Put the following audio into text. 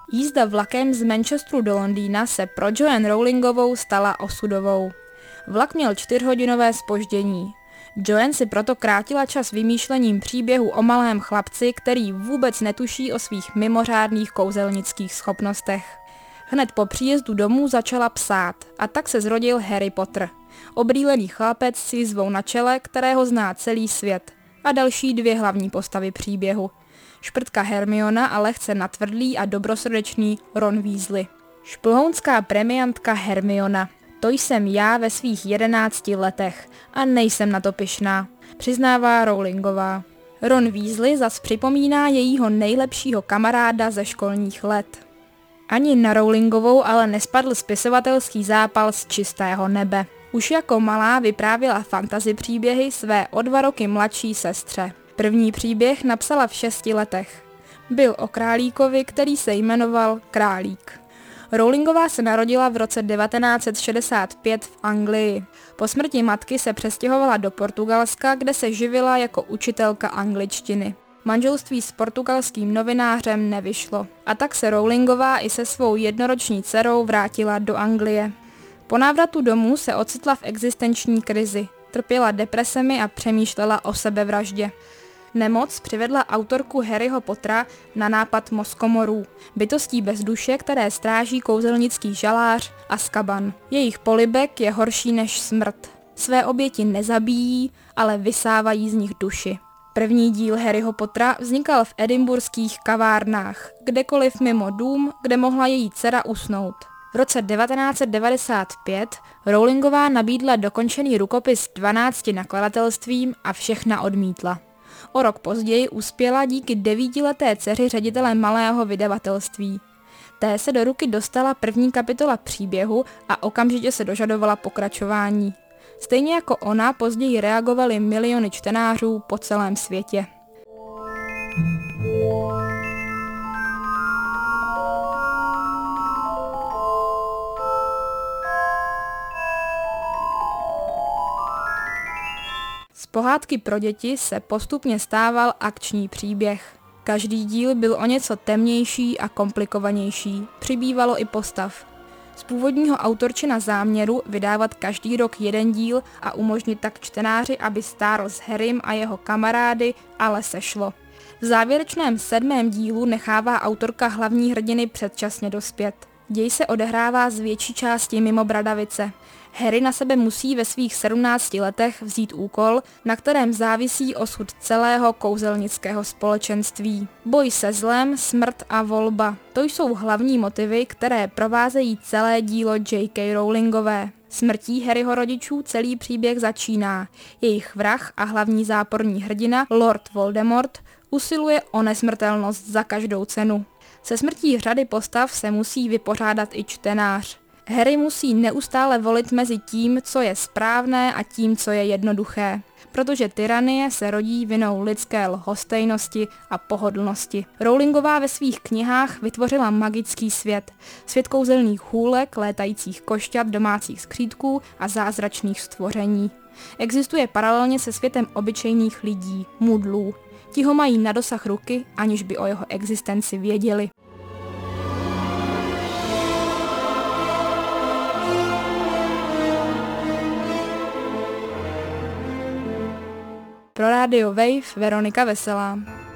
Jízda vlakem z Manchesteru do Londýna se pro Joanne Rowlingovou stala osudovou. Vlak měl 4hodinové zpoždění. Joanne si proto krátila čas vymýšlením příběhu o malém chlapci, který vůbec netuší o svých mimořádných kouzelnických schopnostech. Hned po příjezdu domů začala psát a tak se zrodil Harry Potter. Obrýlený chlapec s jizvou na čele, kterého zná celý svět, a další 2 hlavní postavy příběhu. Šprtka Hermiona a lehce natvrdlý a dobrosrdečný Ron Weasley. Šplhounská premiantka Hermiona. To jsem já ve svých 11 letech a nejsem na to pyšná, přiznává Rowlingová. Ron Weasley zas připomíná jejího nejlepšího kamaráda ze školních let. Ani na Rowlingovou ale nespadl spisovatelský zápal z čistého nebe. Už jako malá vyprávěla fantasy příběhy své o 2 roky mladší sestře. První příběh napsala v 6 letech. Byl o králíkovi, který se jmenoval Králík. Rowlingová se narodila v roce 1965 v Anglii. Po smrti matky se přestěhovala do Portugalska, kde se živila jako učitelka angličtiny. Manželství s portugalským novinářem nevyšlo a tak se Rowlingová i se svou jednoroční dcerou vrátila do Anglie. Po návratu domů se ocitla v existenční krizi, trpěla depresemi a přemýšlela o sebevraždě. Nemoc přivedla autorku Harryho Pottera na nápad mozkomorů, bytostí bez duše, které stráží kouzelnický žalář Azkaban. Jejich polibek je horší než smrt. Své oběti nezabíjí, ale vysávají z nich duši. První díl Harryho Pottera vznikal v edinburských kavárnách, kdekoliv mimo dům, kde mohla její dcera usnout. V roce 1995 Rowlingová nabídla dokončený rukopis 12 nakladatelstvím a všechna odmítla. O rok později uspěla díky 9leté dceři ředitele malého vydavatelství. Té se do ruky dostala první kapitola příběhu a okamžitě se dožadovala pokračování. Stejně jako ona později reagovaly miliony čtenářů po celém světě. Z pohádky pro děti se postupně stával akční příběh. Každý díl byl o něco temnější a komplikovanější, přibývalo i postav. Z původního autorčina záměru vydávat každý rok 1 díl a umožnit tak čtenáři, aby stárl s Harrym a jeho kamarády, ale sešlo. V závěrečném 7. dílu nechává autorka hlavní hrdiny předčasně dospět. Děj se odehrává z větší části mimo Bradavice. Harry na sebe musí ve svých 17 letech vzít úkol, na kterém závisí osud celého kouzelnického společenství. Boj se zlem, smrt a volba. To jsou hlavní motivy, které provázejí celé dílo J.K. Rowlingové. Smrtí Harryho rodičů celý příběh začíná. Jejich vrah a hlavní záporní hrdina, Lord Voldemort, usiluje o nesmrtelnost za každou cenu. Se smrtí řady postav se musí vypořádat i čtenář. Harry musí neustále volit mezi tím, co je správné a tím, co je jednoduché, protože tyranie se rodí vinou lidské lhostejnosti a pohodlnosti. Rowlingová ve svých knihách vytvořila magický svět. Svět kouzelných hůlek, létajících košťat, domácích skřítků a zázračných stvoření. Existuje paralelně se světem obyčejných lidí, mudlů. Ti ho mají na dosah ruky, aniž by o jeho existenci věděli. Pro Radio Wave Veronika Veselá.